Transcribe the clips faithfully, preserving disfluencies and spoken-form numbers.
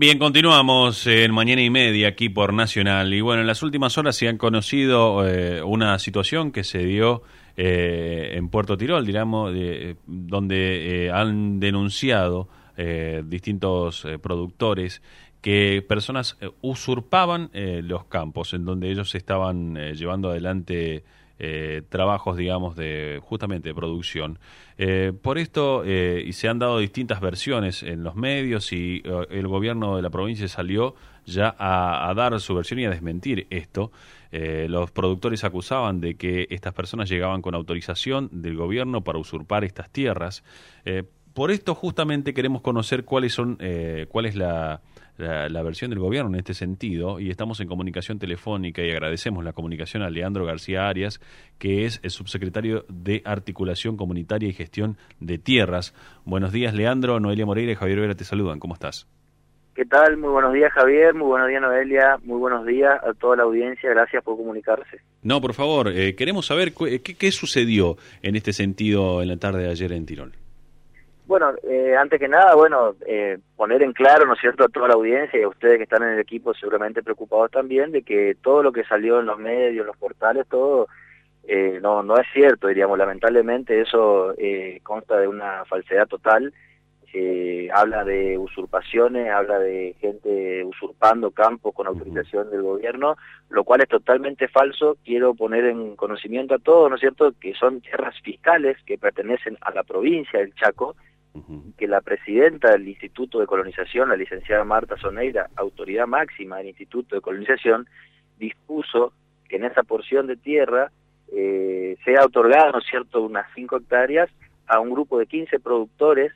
Bien, continuamos en Mañana y Media aquí por Nacional. Y bueno, en las últimas horas se han conocido eh, una situación que se dio eh, en Puerto Tirol, digamos, de, donde eh, han denunciado eh, distintos eh, productores que personas eh, usurpaban eh, los campos en donde ellos estaban eh, llevando adelante Eh, trabajos, digamos, de justamente de producción. Eh, por esto, eh, y se han dado distintas versiones en los medios y eh, el gobierno de la provincia salió ya a, a dar su versión y a desmentir esto. Eh, los productores acusaban de que estas personas llegaban con autorización del gobierno para usurpar estas tierras. Eh, por esto justamente queremos conocer cuáles son, eh, cuál es la La, la versión del gobierno en este sentido, y estamos en comunicación telefónica y agradecemos la comunicación a Leandro García Arias, que es el subsecretario de Articulación Comunitaria y Gestión de Tierras. Buenos días, Leandro. Noelia Moreira y Javier Vera te saludan. ¿Cómo estás? ¿Qué tal? Muy buenos días, Javier. Muy buenos días, Noelia. Muy buenos días a toda la audiencia. Gracias por comunicarse. No, por favor, eh, queremos saber qué, qué sucedió en este sentido en la tarde de ayer en Tirol. Bueno, eh, antes que nada, bueno, eh, poner en claro, ¿no es cierto?, a toda la audiencia y a ustedes que están en el equipo seguramente preocupados también de que todo lo que salió en los medios, en los portales, todo eh, no no es cierto, diríamos. Lamentablemente eso eh, consta de una falsedad total. Eh, habla de usurpaciones, habla de gente usurpando campos con autorización del gobierno, lo cual es totalmente falso. Quiero poner en conocimiento a todos, ¿no es cierto?, que son tierras fiscales que pertenecen a la provincia del Chaco, que la presidenta del Instituto de Colonización, la licenciada Marta Soneira, autoridad máxima del Instituto de Colonización, dispuso que en esa porción de tierra eh, sea otorgada, ¿no es cierto?, unas cinco hectáreas a un grupo de quince productores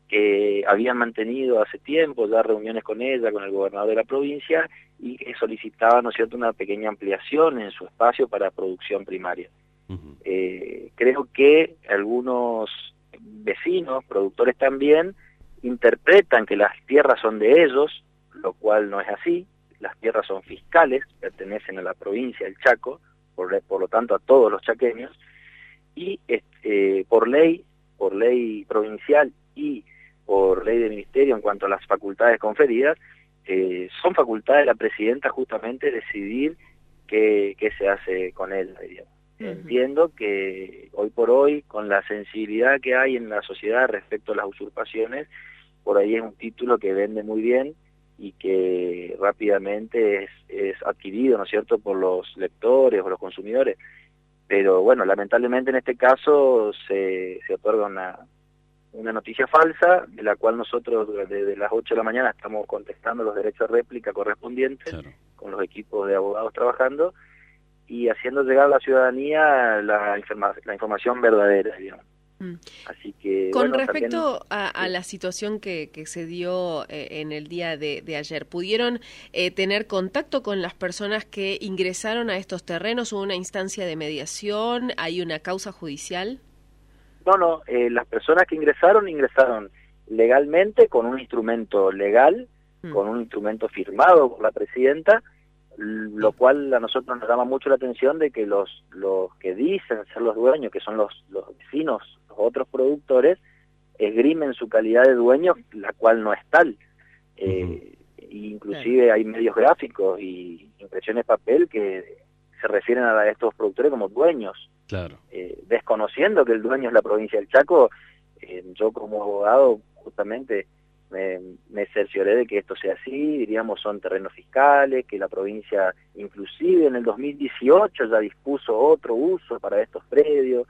que habían mantenido hace tiempo ya reuniones con ella, con el gobernador de la provincia, y que solicitaban, ¿no es cierto?, una pequeña ampliación en su espacio para producción primaria. Uh-huh. Eh, creo que algunos vecinos, productores también, interpretan que las tierras son de ellos, lo cual no es así. Las tierras son fiscales, pertenecen a la provincia del Chaco, por, por lo tanto a todos los chaqueños, y eh, por ley, por ley provincial y por ley de ministerio en cuanto a las facultades conferidas, eh, son facultades de la presidenta justamente decidir qué, qué se hace con él, digamos. Uh-huh. Entiendo que hoy por hoy, con la sensibilidad que hay en la sociedad respecto a las usurpaciones, por ahí es un título que vende muy bien y que rápidamente es, es adquirido, ¿no es cierto?, por los lectores o los consumidores. Pero bueno, lamentablemente en este caso se, se otorga una, una noticia falsa, de la cual nosotros desde las ocho de la mañana estamos contestando los derechos de réplica correspondientes, claro, con los equipos de abogados trabajando y haciendo llegar a la ciudadanía la, informa la información verdadera, digamos. Mm. Así que, con bueno, respecto también, a, a la situación que, que se dio eh, en el día de, de ayer, ¿pudieron eh, tener contacto con las personas que ingresaron a estos terrenos? ¿Hubo una instancia de mediación? ¿Hay una causa judicial? No, no, eh, las personas que ingresaron, ingresaron legalmente con un instrumento legal, mm. con un instrumento firmado por la presidenta, lo cual a nosotros nos llama mucho la atención de que los los que dicen ser los dueños, que son los, los vecinos, los otros productores, esgrimen su calidad de dueños, la cual no es tal. Eh, uh-huh. Inclusive claro, hay medios gráficos y impresiones papel que se refieren a estos productores como dueños. Claro. Eh, desconociendo que el dueño es la provincia del Chaco, eh, yo como abogado justamente me, me cercioré de que esto sea así. Diríamos, son terrenos fiscales, que la provincia inclusive en el dos mil dieciocho ya dispuso otro uso para estos predios.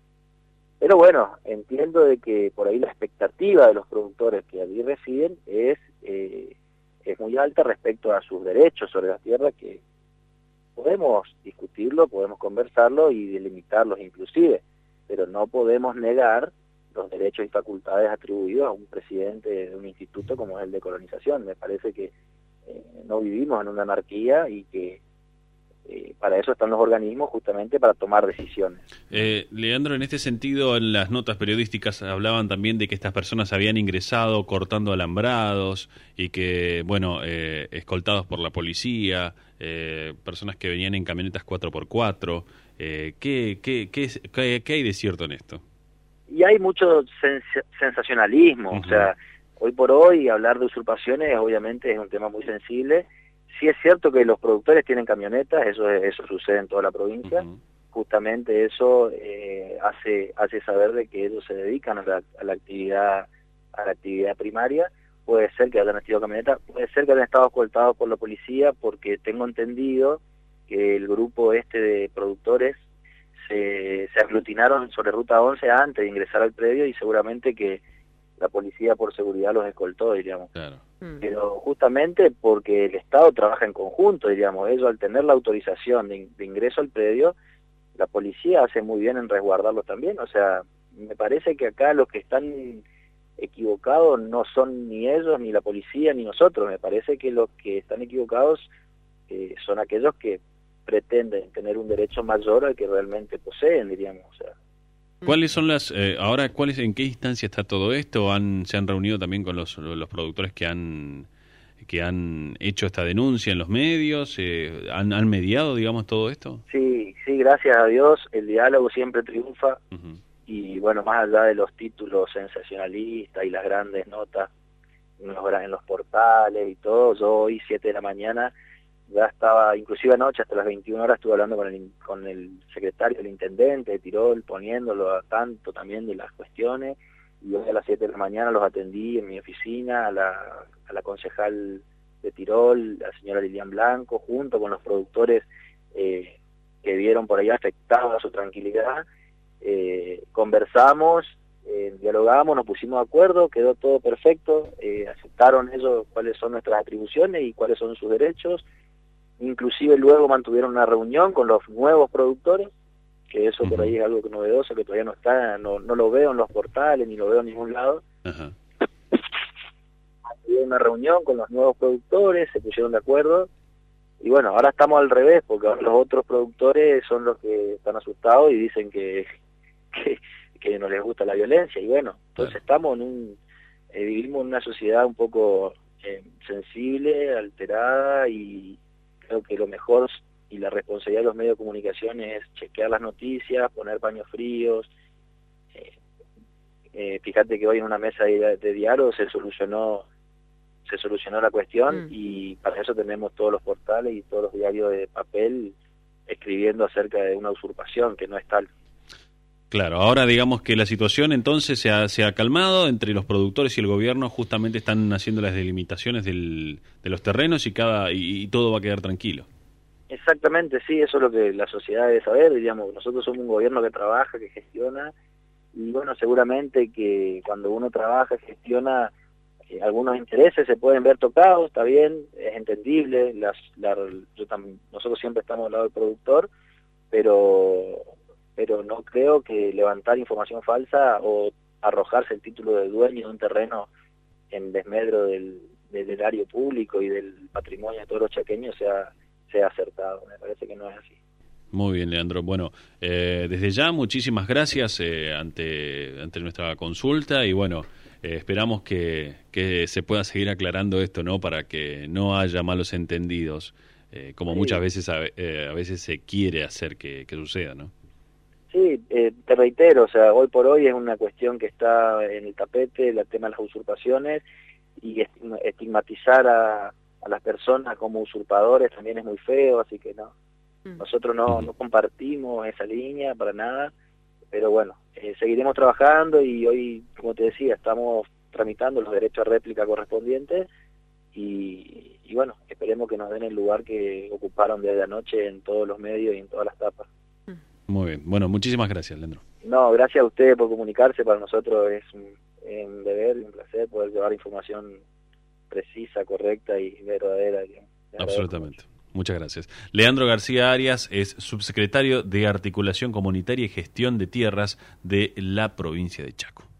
Pero bueno, entiendo de que por ahí la expectativa de los productores que allí residen es, eh, es muy alta respecto a sus derechos sobre la tierra, que podemos discutirlo, podemos conversarlo y delimitarlos inclusive, pero no podemos negar los derechos y facultades atribuidos a un presidente de un instituto como es el de colonización. Me parece que eh, no vivimos en una anarquía y que eh, para eso están los organismos, justamente para tomar decisiones. Eh, Leandro, en este sentido, en las notas periodísticas hablaban también de que estas personas habían ingresado cortando alambrados y que, bueno, eh, escoltados por la policía, eh, personas que venían en camionetas cuatro por cuatro. Eh, ¿qué, qué, qué, qué, ¿Qué hay de cierto en esto? Y hay mucho sens sensacionalismo, uh-huh. O sea, hoy por hoy hablar de usurpaciones obviamente es un tema muy sensible. Sí es cierto que los productores tienen camionetas, eso eso sucede en toda la provincia. Uh-huh. Justamente eso eh, hace hace saber de que ellos se dedican a la, a la actividad a la actividad primaria. Puede ser que hayan tenido camionetas, puede ser que hayan estado escoltados por la policía, porque tengo entendido que el grupo este de productores se, se aglutinaron sobre Ruta once antes de ingresar al predio y seguramente que la policía por seguridad los escoltó, diríamos. Claro. Pero justamente porque el Estado trabaja en conjunto, diríamos, ellos al tener la autorización de, de ingreso al predio, la policía hace muy bien en resguardarlos también. O sea, me parece que acá los que están equivocados no son ni ellos, ni la policía, ni nosotros. Me parece que los que están equivocados eh, son aquellos que pretenden tener un derecho mayor al que realmente poseen, diríamos. O sea, ¿cuáles son las, eh, ahora, cuáles, en qué instancia está todo esto? ¿Han, se han reunido también con los, los productores que han que han hecho esta denuncia en los medios? Eh, ¿han, ¿Han mediado, digamos, todo esto? Sí, sí, gracias a Dios, el diálogo siempre triunfa. Uh-huh. Y bueno, más allá de los títulos sensacionalistas y las grandes notas en los, en los portales y todo, yo hoy, siete de la mañana, ya estaba, inclusive anoche hasta las veintiuna horas estuve hablando con el, con el secretario, el intendente de Tirol, poniéndolo a tanto también de las cuestiones, y hoy a las siete de la mañana los atendí en mi oficina, a la, a la concejal de Tirol, la señora Lilian Blanco, junto con los productores eh, que vieron por ahí afectada su tranquilidad. Eh, conversamos, eh, dialogamos, nos pusimos de acuerdo, quedó todo perfecto, eh, aceptaron ellos cuáles son nuestras atribuciones y cuáles son sus derechos. Inclusive luego mantuvieron una reunión con los nuevos productores, que eso uh-huh. por ahí es algo novedoso, que todavía no está, no, no lo veo en los portales, ni lo veo en ningún lado. Uh-huh. Mantuvieron una reunión con los nuevos productores, se pusieron de acuerdo, y bueno, ahora estamos al revés, porque ahora los otros productores son los que están asustados y dicen que, que, que no les gusta la violencia, y bueno, entonces uh-huh. estamos en un, eh, vivimos en una sociedad un poco eh, sensible, alterada, y creo que lo mejor y la responsabilidad de los medios de comunicación es chequear las noticias, poner paños fríos. Eh, eh, fíjate que hoy en una mesa de, de diálogo se solucionó se solucionó la cuestión mm. y para eso tenemos todos los portales y todos los diarios de papel escribiendo acerca de una usurpación que no es tal. Claro, ahora digamos que la situación entonces se ha, se ha calmado entre los productores y el gobierno, justamente están haciendo las delimitaciones del, de los terrenos y cada y, y todo va a quedar tranquilo. Exactamente, sí, eso es lo que la sociedad debe saber, diríamos, nosotros somos un gobierno que trabaja, que gestiona, y bueno, seguramente que cuando uno trabaja, gestiona, eh, algunos intereses se pueden ver tocados, está bien, es entendible, las, la, yo tam, nosotros siempre estamos al lado del productor, pero... pero no creo que levantar información falsa o arrojarse el título de dueño de un terreno en desmedro del, del erario público y del patrimonio de todos los chaqueños sea, sea acertado. Me parece que no es así. Muy bien, Leandro. Bueno, eh, desde ya muchísimas gracias eh, ante, ante nuestra consulta y bueno, eh, esperamos que, que se pueda seguir aclarando esto, ¿no? Para que no haya malos entendidos, eh, como sí. muchas veces a, eh, a veces se quiere hacer que, que suceda, ¿no? Sí, eh, te reitero, o sea, hoy por hoy es una cuestión que está en el tapete, el tema de las usurpaciones, y estigmatizar a, a las personas como usurpadores también es muy feo, así que no, nosotros no, no compartimos esa línea para nada, pero bueno, eh, seguiremos trabajando y hoy, como te decía, estamos tramitando los derechos a réplica correspondientes y, y bueno, esperemos que nos den el lugar que ocuparon desde anoche en todos los medios y en todas las tapas. Muy bien. Bueno, muchísimas gracias, Leandro. No, gracias a ustedes por comunicarse. Para nosotros es un, un deber y un placer poder llevar información precisa, correcta y verdadera. Absolutamente. Muchas gracias. Leandro García Arias es subsecretario de Articulación Comunitaria y Gestión de Tierras de la provincia de Chaco.